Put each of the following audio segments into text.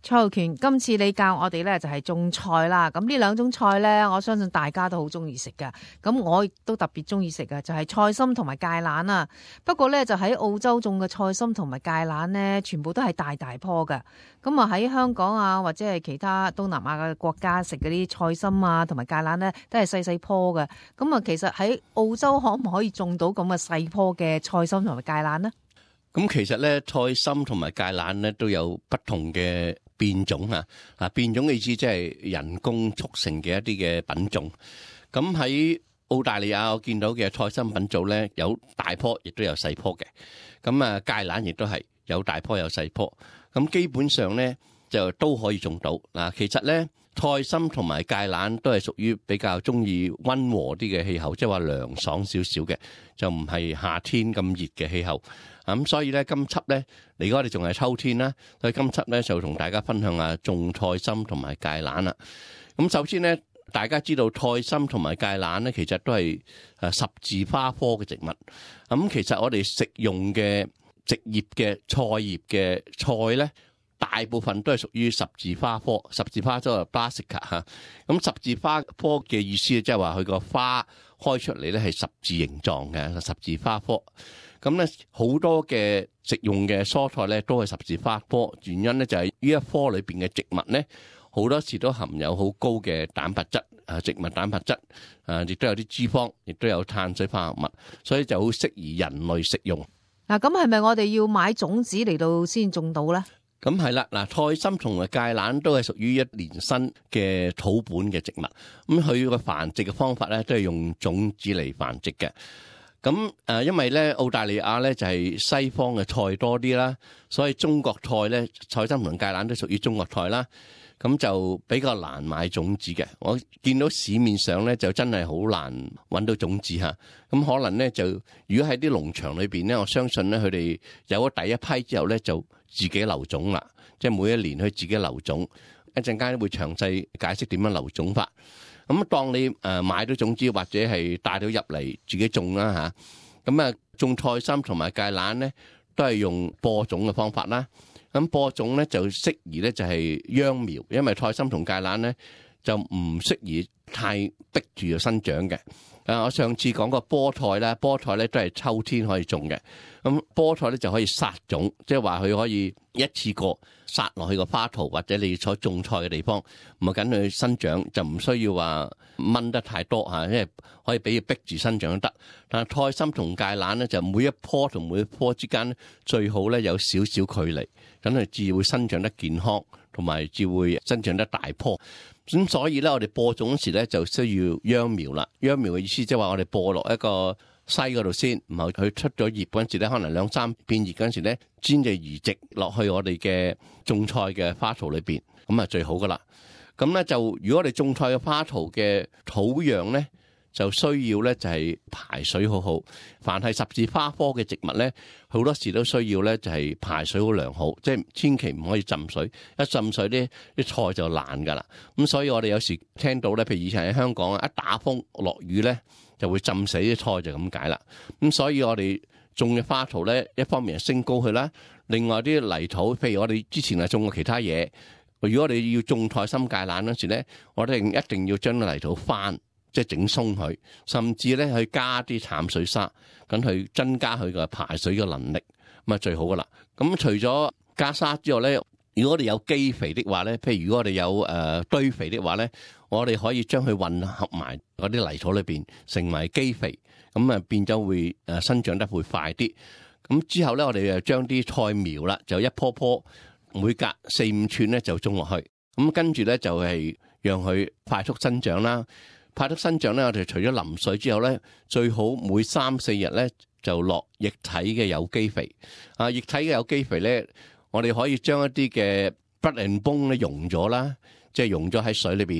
蔡浩權，今次你教我哋咧就係種菜啦。咁呢兩種菜咧，我相信大家都好中意食噶。咁我亦都特別中意食噶，就係菜心同埋芥蘭啊。不過咧就喺澳洲種嘅菜心同埋芥蘭咧，全部都係大大棵噶。咁啊喺香港啊或者係其他東南亞嘅國家食嗰啲菜心啊同埋芥蘭咧，都係細細棵嘅。咁啊，其實喺澳洲可唔可以種到咁嘅細棵嘅菜心同埋芥蘭呢？ 咁其實咧，菜心同埋芥蘭咧都有不同嘅變種啊！嗱，變種嘅意思即係人工促成嘅一啲嘅品種。咁喺澳大利亞我見到嘅菜心品種咧，有大棵，亦都有細棵嘅。咁啊，芥蘭亦都係有大棵有細棵。咁基本上咧就都可以種到。嗱，其實咧菜心同埋芥蘭都係屬於比較中意溫和啲嘅氣候，即係話涼爽少少嘅，就唔係夏天咁熱嘅氣候。咁所以咧，今輯咧，而家我哋仲係秋天啦，所以今輯咧就同大家分享下種菜心同埋芥蘭啦。咁首先咧，大家知道菜心同埋芥蘭咧，其實都係十字花科嘅植物。咁其實我哋食用嘅植葉嘅菜葉嘅菜咧，大部分都係屬於十字花科。十字花即係 Brassica 嚇。咁十字花科嘅意思即係話佢個花開出嚟咧係十字形狀嘅十字花科。咁咧好多嘅食用嘅蔬菜咧都係十字花科，原因咧就係呢一科裏邊嘅植物咧好多時都含有好高嘅蛋白質植物蛋白質亦都有啲脂肪，亦都有碳水化合物，所以就好適宜人類食用。 嗱，咁係咪我哋要買種子嚟到先種到咧？ 咁係啦，嗱，菜心同埋芥蘭都係屬於一年生嘅土本嘅植物，咁佢個繁殖嘅方法咧都係用種子嚟繁殖嘅。咁因為咧澳大利亞咧就係西方嘅菜多啲啦，所以中國菜咧菜心同芥蘭都屬於中國菜啦。咁就比較難買種子嘅。我見到市面上咧就真係好難揾到種子嚇。咁可能咧就如果喺啲農場裏邊咧，我相信咧佢哋有咗第一批之後咧就自己留種啦，即係每一年去自己留種。一陣間會詳細解釋點樣留種法。咁當你買到種子或者係帶到入嚟自己種啦嚇，咁種菜心同埋芥蘭咧都係用播種嘅方法啦。咁播種咧就適宜咧就係秧苗，因為菜心同芥蘭咧就唔適宜太逼住就生長嘅。我上次講過菠菜啦，菠菜咧都係秋天可以種嘅。咁菠菜咧就可以撒種，即係話佢可以一次過撒落去個花槽或者你所種菜嘅地方，唔係緊佢生長，就唔需要話掹得太多嚇，因為可以俾佢逼住生長都得。但係菜心同芥蘭咧就每一棵同每一棵之間最好咧有少少距離，咁佢至會生長得健康，同埋至會生長得大棵。咁所以咧，我哋播種時咧就需要秧苗啦。秧苗嘅意思即係話我哋播落一個篩嗰度先，然後佢出咗葉嗰陣時咧，可能2-3片葉嗰陣時咧，先至移植落去我哋嘅種菜嘅花槽裏邊，咁啊最好噶啦。咁咧就如果我哋種菜嘅花槽嘅土壤咧，就需要咧就係排水好好。凡係十字花科嘅植物咧，好多時都需要咧就係排水好良好，即係千祈唔可以浸水。一浸水咧啲菜就爛噶啦。咁所以我哋有時聽到咧，譬如以前喺香港一打風落雨咧，就會浸死啲菜，就咁解啦。咁所以我哋種嘅花槽咧，一方面係升高佢啦，另外啲泥土，譬如我哋之前係種過其他嘢，如果我哋要種菜心芥蘭嗰時咧，我哋一定要將個泥土翻，即係整鬆佢，甚至咧去加啲淡水沙，咁去增加佢嘅排水嘅能力，咁啊最好噶啦。咁除咗加沙之外咧，如果我哋有基肥的話咧，譬如如果我哋有堆肥的話咧，我哋可以將佢混合埋嗰啲泥土裏邊，成為基肥，咁啊變咗會生長得會快啲。咁之後咧，我哋就將啲菜苗啦，就一棵棵每隔4-5寸咧就種落去。咁跟住咧就係讓佢快速生長啦。快速生長咧，我哋除咗淋水之後咧，最好每3-4日咧就落液體嘅有機肥。液體嘅有機肥咧，我哋可以將一啲嘅 blood and bone 咧溶咗啦，即係溶咗喺水裏邊，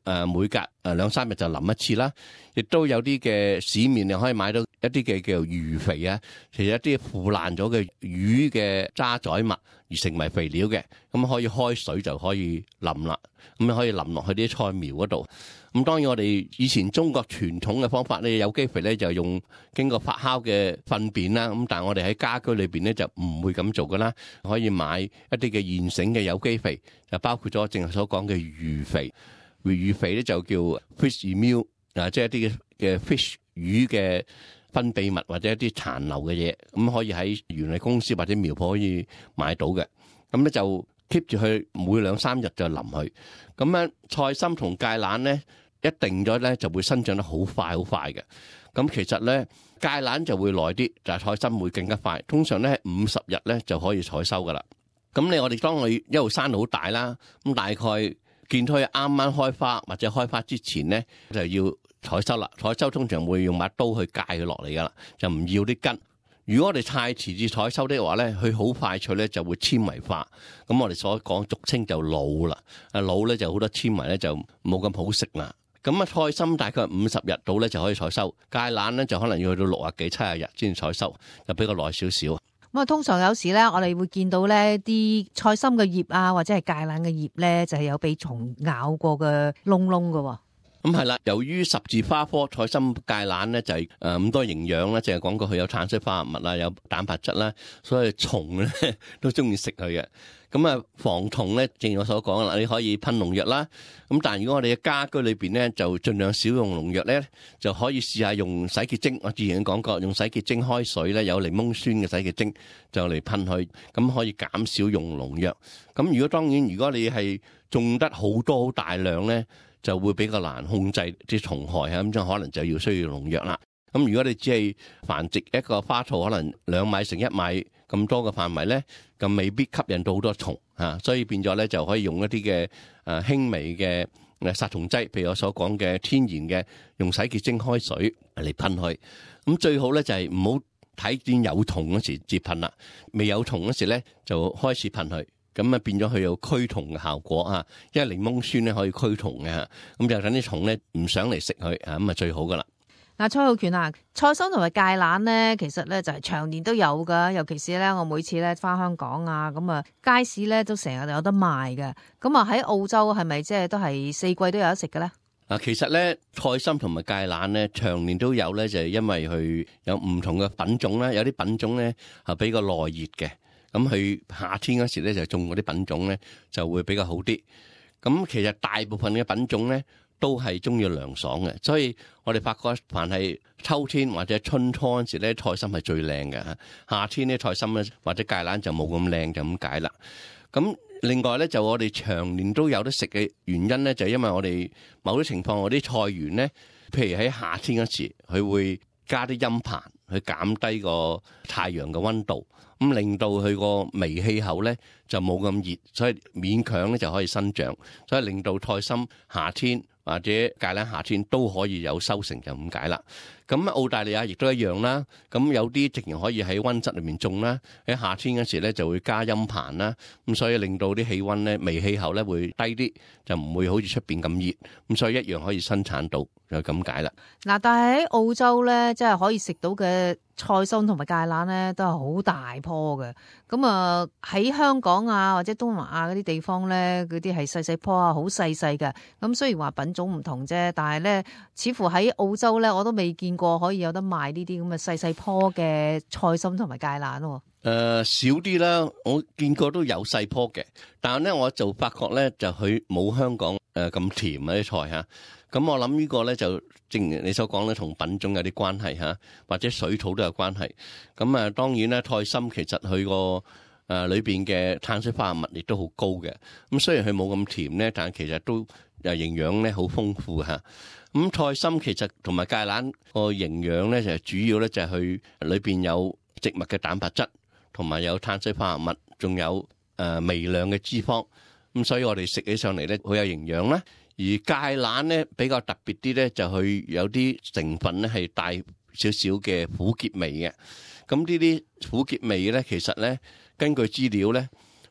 每隔2-3日就淋一次啦。亦都有啲嘅市面你可以買到一啲嘅叫做魚肥啊，其實一啲腐爛咗嘅魚嘅渣滓物而成為肥料嘅，咁可以開水就可以淋啦，咁可以淋落去啲菜苗嗰度。咁當然我哋以前中國傳統嘅方法咧，有機肥咧就用經過發酵嘅糞便啦，咁但係我哋喺家居裏邊咧就唔會咁做噶啦，可以買一啲嘅現成嘅有機肥，就包括咗正係所講嘅魚肥，魚肥咧就叫 fish meal。即係一啲嘅 fish 魚嘅分泌物或者一啲殘留嘅嘢，咁可以喺園藝公司或者苗圃可以買到嘅。咁咧就 keep 住佢每2-3日就淋佢。咁樣菜心同芥蘭咧一定咗咧就會生長得好快好快嘅。咁其實咧芥蘭就會耐啲，但係菜心會更加快。通常咧50日咧就可以採收噶啦。咁我哋當佢一路生到好大啦，咁大概見到佢啱啱開花或者開花之前咧，就要採收啦。採收通常會用把刀去界佢落嚟噶啦，就唔要啲根。如果我哋太遲至採收的話咧，佢好快脆咧就會纖維化。咁我哋所講俗稱就老啦。老咧就好多纖維咧就冇咁好食啦。咁菜心大概50日到咧就可以採收，芥蘭咧就可能要去到60幾70日先採收，就比較耐少少。 咁啊，通常有時咧，我哋會見到咧啲菜心嘅葉啊，或者係芥蘭嘅葉咧，就係有被蟲咬過嘅窿窿㗎。 咁係啦，由於十字花科菜心芥蘭咧就係咁多營養啦，淨係講過佢有碳水化合物啦，有蛋白質啦，所以蟲咧都中意食佢嘅。咁啊，防蟲咧，正如我所講啦，你可以噴農藥啦。咁但係如果我哋嘅家居裏邊咧，就盡量少用農藥咧，就可以試下用洗潔精。我之前講過，用洗潔精開水咧，有檸檬酸嘅洗潔精就嚟噴佢，咁可以減少用農藥。咁如果當然，如果你係種得好多好大量咧，就會比較難控制啲蟲害啊，咁就可能就要需要農藥啦。咁如果你只係繁殖一個花草，可能2米乘1米咁多嘅範圍咧，咁未必吸引到好多蟲啊，所以變咗咧就可以用一啲嘅輕微嘅殺蟲劑，譬如我所講嘅天然嘅，用洗潔精開水嚟噴佢。咁最好咧就係唔好睇見有蟲嗰時至噴啦，未有蟲嗰時咧就開始噴佢。咁啊變咗佢有驅蟲嘅效果啊，因為檸檬酸咧可以驅蟲嘅，咁就等啲蟲咧唔想嚟食佢啊，咁啊最好噶啦。 嗱，蔡浩權啊，菜心同埋芥蘭咧，其實咧就係長年都有噶，尤其是咧我每次咧翻香港啊，咁啊街市咧都成日有得賣嘅。咁啊喺澳洲係咪即係都係4季都有得食嘅咧？ 其實咧菜心同埋芥蘭咧長年都有咧，就係因為佢有唔同嘅品種啦，有啲品種咧係比較耐熱嘅。咁佢夏天嗰時咧就種嗰啲品種咧就會比較好啲。咁其實大部分嘅品種咧都係中意涼爽嘅，所以我哋發覺凡係秋天或者春初嗰時咧，菜心係最靚嘅。夏天咧菜心咧或者芥蘭就冇咁靚，就咁解啦。咁另外咧就我哋長年都有得食嘅原因咧，就係因為我哋某啲情況，我啲菜園咧，譬如喺夏天嗰時，佢會加啲陰棚去減低個太陽嘅溫度。咁令到佢個微氣候咧就冇咁熱，所以勉強咧就可以生長，所以令到菜心夏天或者芥蘭夏天都可以有收成，就咁解啦。咁澳大利亞亦都一樣啦。咁有啲直情可以喺溫室裏面種啦，喺夏天嗰時咧就會加陰棚啦。咁所以令到啲氣溫咧微氣候咧會低啲，就唔會好似出邊咁熱。咁所以一樣可以生產到，就咁解啦。 嗱，但係喺澳洲咧，即係可以食到嘅菜心同埋芥蘭咧，都係好大棵嘅。咁啊喺香港啊或者東南亞嗰啲地方咧，嗰啲係細細棵啊，好細細嘅。咁雖然話品種唔同啫，但係咧似乎喺澳洲咧，我都未見過可以有得賣呢啲咁嘅細細棵嘅菜心同埋芥蘭喎。 少啲啦，我見過都有細棵嘅，但係咧我就發覺咧就佢冇香港咁甜啊啲菜嚇。咁我諗呢個咧就正如你所講咧，同品種有啲關係嚇，或者水土都有關係。咁啊當然咧，菜心其實佢個裏邊嘅碳水化合物亦都好高嘅。咁雖然佢冇咁甜咧，但係其實都營養咧好豐富嚇。咁菜心其實同埋芥蘭個營養咧就係主要咧就係佢裏邊有植物嘅蛋白質，同埋有碳水化合物，仲有微量嘅脂肪。咁所以我哋食起上嚟咧好有營養啦。而芥蘭咧比較特別啲咧，就佢有啲成分咧係帶少少嘅苦澀味嘅。咁呢啲苦澀味咧，其實咧根據資料咧，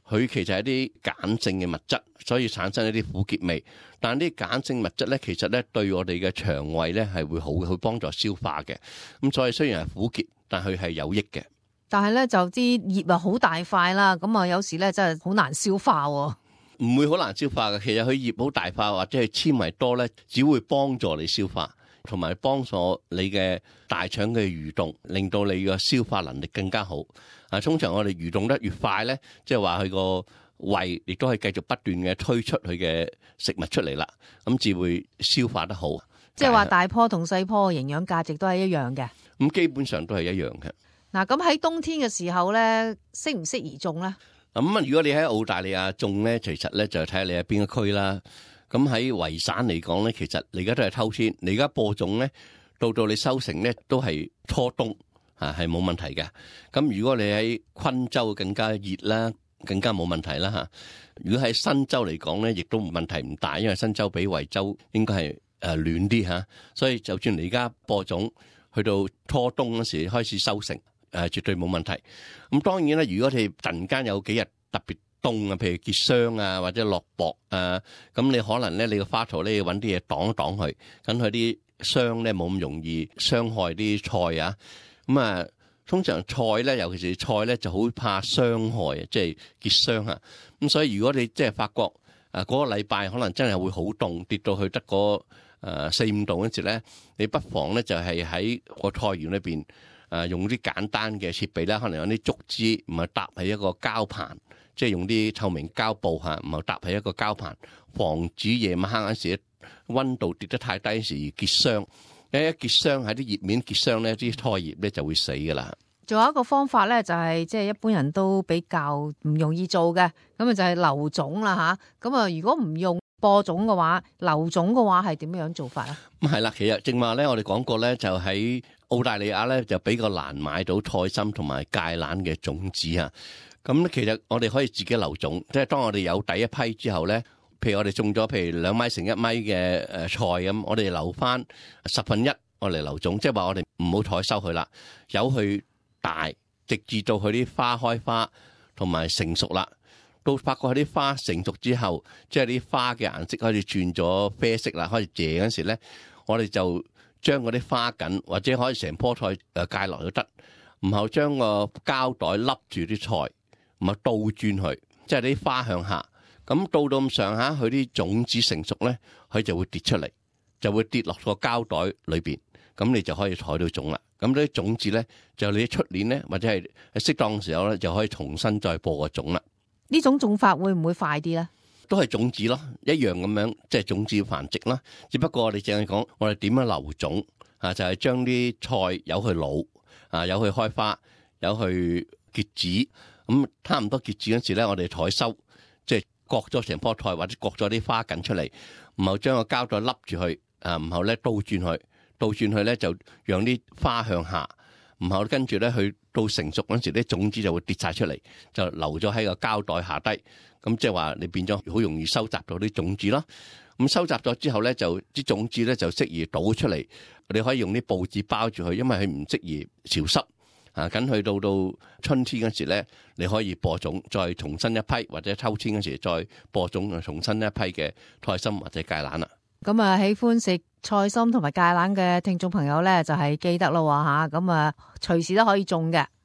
佢其實係一啲鹼性嘅物質，所以產生一啲苦澀味。但係啲鹼性物質咧，其實咧對我哋嘅腸胃咧係會好嘅，去幫助消化嘅。咁所以雖然係苦澀，但佢係有益嘅。 但係咧就啲葉啊好大塊啦，咁啊有時咧真係好難消化喎。 唔會好難消化嘅，其實佢葉好大塊或者係纖維多咧，只會幫助你消化，同埋幫助你嘅大腸嘅蠕動，令到你嘅消化能力更加好。通常我哋蠕動得越快咧，即係話佢個胃亦都係繼續不斷嘅推出佢嘅食物出嚟啦，咁至會消化得好。 即係話大棵同細棵嘅營養價值都係一樣嘅。 咁基本上都係一樣嘅。 嗱，咁喺冬天嘅時候咧，適唔適宜種咧？ 咁如果你喺澳大利亞種咧，其實咧就睇下你喺邊個區啦。咁喺維省嚟講咧，其實你而家都係秋天，你而家播種咧，到你收成咧都係初冬係冇問題嘅。咁如果你喺昆州更加熱啦，更加冇問題啦嚇。如果喺新州嚟講咧，亦都問題唔大，因為新州比維州應該係暖啲嚇，所以就算你而家播種，去到初冬嗰時開始收成。絕對冇問題。咁當然啦，如果你突然間有幾日特別凍啊，譬如結霜啊，或者落雹啊，咁你可能咧，你個花槽咧要揾啲嘢擋一擋佢，咁佢啲霜咧冇咁容易傷害啲菜啊。咁啊，通常菜咧，尤其是菜咧，就好怕傷害，即係結霜啊。咁所以如果你即係發覺嗰個禮拜可能真係會好凍，跌到去得個4-5度嗰時咧，你不妨咧就係喺個菜園裏邊。用啲簡單嘅設備啦，可能有啲竹枝，唔係搭喺一個膠盤，即係用啲透明膠布嚇，唔係搭喺一個膠盤，防止夜晚黑嗰時溫度跌得太低時而結霜。一結霜喺啲葉面結霜咧，啲菜葉咧就會死噶啦。 仲有一個方法咧，就係即係一般人都比較唔容易做嘅，咁啊就係留種啦嚇。咁啊，如果唔用播種嘅話，留種嘅話係點樣做法啊？ 咁係啦，其實正話咧，我哋講過咧，就喺澳大利亞咧就比較難買到菜心同埋芥蘭嘅種子啊。咁其實我哋可以自己留種，即係當我哋有第一批之後咧，譬如我哋種咗譬如2米乘1米嘅菜咁，我哋留翻1/10我嚟留種，即係話我哋唔好採收佢啦，由佢大，直至到佢啲花開花同埋成熟啦。到發覺佢啲花成熟之後，即係啲花嘅顏色開始轉咗啡色啦，開始謝嗰時咧，我哋就將嗰啲花梗或者可以成棵菜芥落都得，然後將個膠袋笠住啲菜，然後倒轉佢，即係啲花向下。咁到咁上下，佢啲種子成熟咧，佢就會跌出嚟，就會跌落個膠袋裏邊。咁你就可以採到種啦。咁呢啲種子咧，就你出年咧，或者係喺適當嘅時候咧，就可以重新再播個種啦。 呢種種法會唔會快啲咧？ 都係種子咯，一樣咁樣，即係種子繁殖啦。只不過我哋淨係講我哋點樣留種啊，就係將啲菜由佢老啊，由佢開花，由佢結籽。咁差唔多結籽嗰時咧，我哋採收，即係割咗成棵菜或者割咗啲花梗出嚟，然後將個膠袋笠住佢啊，然後咧倒轉佢咧就讓啲花向下。然後跟住咧，去到成熟嗰陣時，啲種子就會跌晒出嚟，就留咗喺個膠袋下低。咁即係話你變咗好容易收集到啲種子咯。咁收集咗之後咧，就啲種子咧就適宜倒出嚟。你可以用啲報紙包住佢，因為佢唔適宜潮濕。咁去到春天嗰時咧，你可以播種，再重新一批，或者秋天嗰時再播種，重新一批嘅菜心或者芥蘭啦。 咁啊，喜歡食菜心同埋芥蘭嘅聽眾朋友咧，就係記得咯吓，咁啊隨時都可以種嘅。